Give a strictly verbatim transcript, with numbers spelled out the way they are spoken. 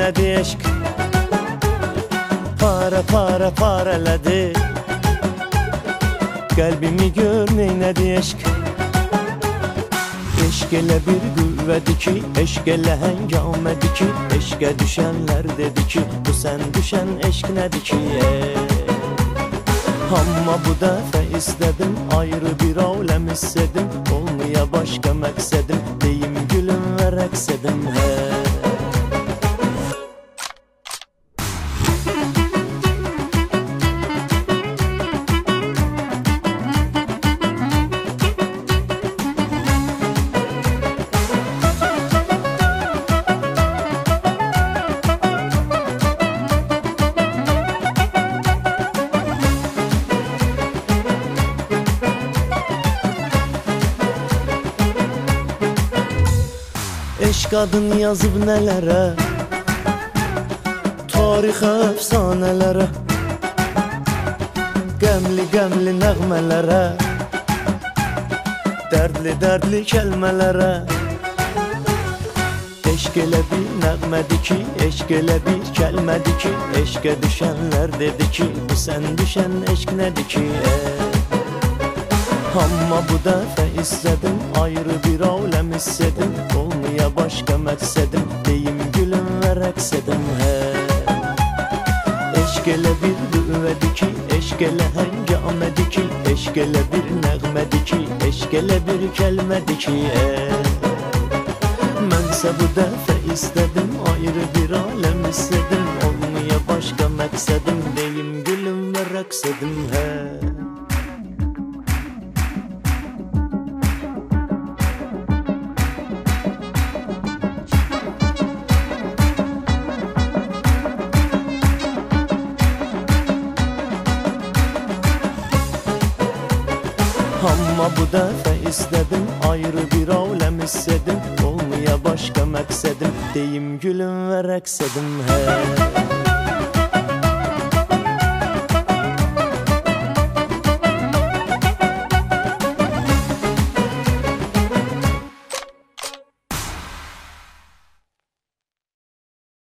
neynədi eşq? Para para parələdi. Qəlbimi gör neynədi eşq? Eşq elə bir qüvvədir ki, eşq elə həngamədir ki, eşqə düşənlər dedi ki, bu sən düşən eşq nədir ki? Amma bu dəfə istədim, ayrı bir aləm hissedim, olmaya başqa məqsədim, deyim gülüm və rəqs edim, hə. Eşq adın yazıb nələrə, tarixə, əfsanələrə, qəmli qəmli nəğmələrə, dərdli dərdli kəlmələrə. Eşq elə bir nəğmədir ki, eşq elə bir kəlmədir ki, eşqə düşənlər dedi ki, bu sən düşən eşq nədir ki? Amma bu dəfə istədim, ayrı bir aləm hissedim, olmaya başqa məqsədim, deyim gülüm və rəqs edim, hə. Eşq elə bir qüvvədir ki, eşq elə həngamədir ki, eşq elə bir nəğmədir ki, eşq elə bir kəlmədir ki, mənsə bu dəfə istədim, ayrı bir aləm hissedim, olmaya başqa məqsədim, deyim gülüm və rəqs edim, hə. Amma bu dəfə istədim, ayrı bir aləm hissedim, olmaya başqa məqsədim, deyim gülüm və rəqs edim, hə.